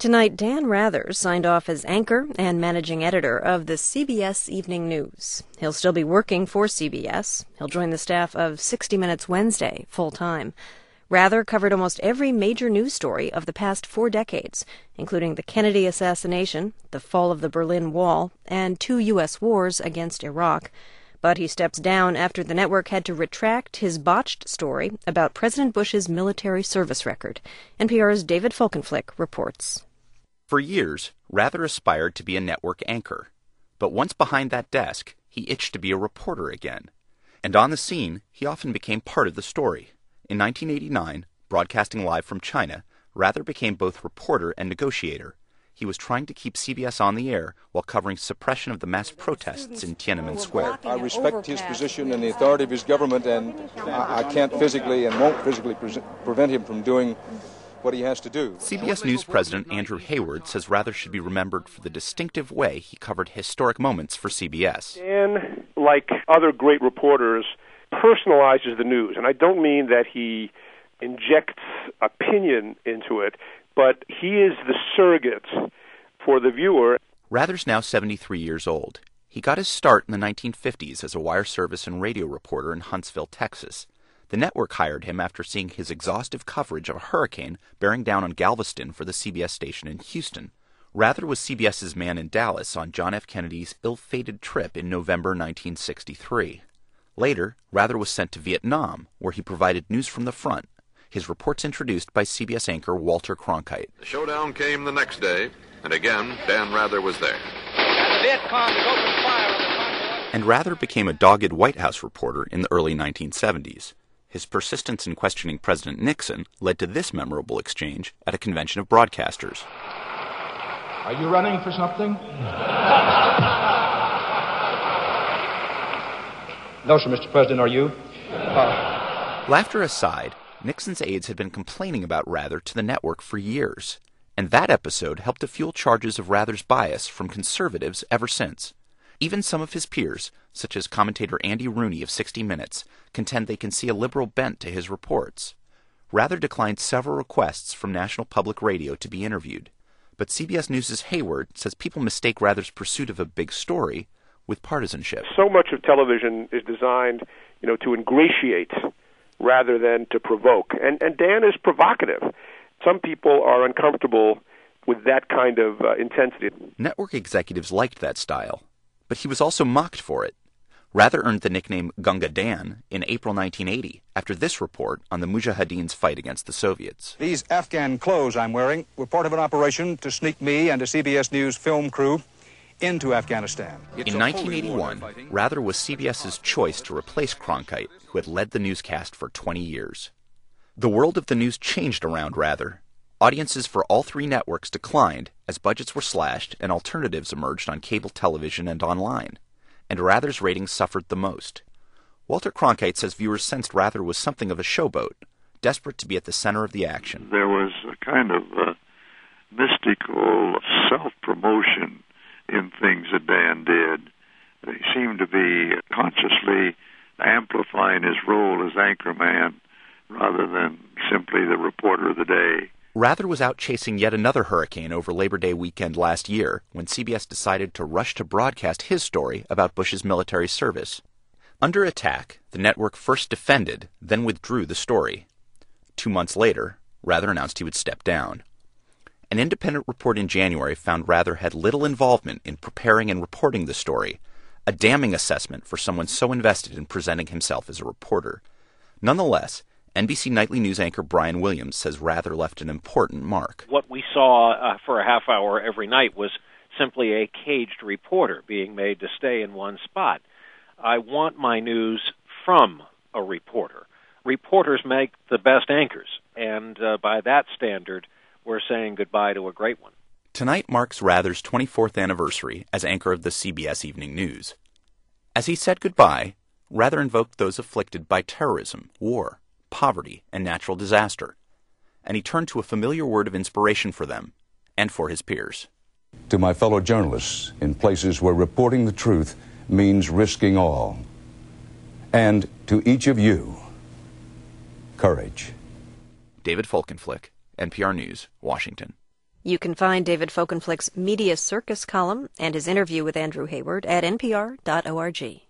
Tonight, Dan Rather signed off as anchor and managing editor of the CBS Evening News. He'll still be working for CBS. He'll join the staff of 60 Minutes Wednesday full-time. Rather covered almost every major news story of the past 4 decades, including the Kennedy assassination, the fall of the Berlin Wall, and 2 U.S. wars against Iraq. But he steps down after the network had to retract his botched story about President Bush's military service record. NPR's David Folkenflik reports. For years, Rather aspired to be a network anchor. But once behind that desk, he itched to be a reporter again. And on the scene, he often became part of the story. In 1989, broadcasting live from China, Rather became both reporter and negotiator. He was trying to keep CBS on the air while covering suppression of the mass protests in Tiananmen Square. I respect his position and the authority of his government, and I can't physically and won't physically prevent him from doing what he has to do. CBS News President Andrew Hayward says Rather should be remembered for the distinctive way he covered historic moments for CBS. Dan, like other great reporters, personalizes the news. And I don't mean that he injects opinion into it, but he is the surrogate for the viewer. Rather's now 73 years old. He got his start in the 1950s as a wire service and radio reporter in Huntsville, Texas. The network hired him after seeing his exhaustive coverage of a hurricane bearing down on Galveston for the CBS station in Houston. Rather was CBS's man in Dallas on John F. Kennedy's ill-fated trip in November 1963. Later, Rather was sent to Vietnam, where he provided news from the front. His reports introduced by CBS anchor Walter Cronkite. The showdown came the next day, and again, Dan Rather was there. And Rather became a dogged White House reporter in the early 1970s. His persistence in questioning President Nixon led to this memorable exchange at a convention of broadcasters. Are you running for something? No, sir, Mr. President, are you? Laughter aside, Nixon's aides had been complaining about Rather to the network for years, and that episode helped to fuel charges of Rather's bias from conservatives ever since. Even some of his peers, such as commentator Andy Rooney of 60 Minutes, contend they can see a liberal bent to his reports. Rather declined several requests from National Public Radio to be interviewed, but CBS News' Hayward says people mistake Rather's pursuit of a big story with partisanship. So much of television is designed, to ingratiate rather than to provoke. And Dan is provocative. Some people are uncomfortable with that kind of intensity. Network executives liked that style, but he was also mocked for it. Rather earned the nickname Gunga Dan in April 1980 after this report on the Mujahideen's fight against the Soviets. These Afghan clothes I'm wearing were part of an operation to sneak me and a CBS News film crew into Afghanistan. In 1981, Rather was CBS's choice to replace Cronkite, who had led the newscast for 20 years. The world of the news changed around Rather. Audiences for all 3 networks declined as budgets were slashed and alternatives emerged on cable television and online. And Rather's ratings suffered the most. Walter Cronkite says viewers sensed Rather was something of a showboat, desperate to be at the center of the action. There was a kind of mystical self-promotion in things that Dan did. He seemed to be consciously amplifying his role as anchorman rather than simply the reporter of the day. Rather was out chasing yet another hurricane over Labor Day weekend last year when CBS decided to rush to broadcast his story about Bush's military service. Under attack, the network first defended, then withdrew the story. 2 months later, Rather announced he would step down. An independent report in January found Rather had little involvement in preparing and reporting the story, a damning assessment for someone so invested in presenting himself as a reporter. Nonetheless, NBC Nightly News anchor Brian Williams says Rather left an important mark. What we saw for a half hour every night was simply a caged reporter being made to stay in one spot. I want my news from a reporter. Reporters make the best anchors, and by that standard, we're saying goodbye to a great one. Tonight marks Rather's 24th anniversary as anchor of the CBS Evening News. As he said goodbye, Rather invoked those afflicted by terrorism, war, poverty, and natural disaster, and he turned to a familiar word of inspiration for them and for his peers. To my fellow journalists in places where reporting the truth means risking all, and to each of you, courage. David Folkenflik, NPR News, Washington. You can find David Folkenflik's Media Circus column and his interview with Andrew Hayward at npr.org.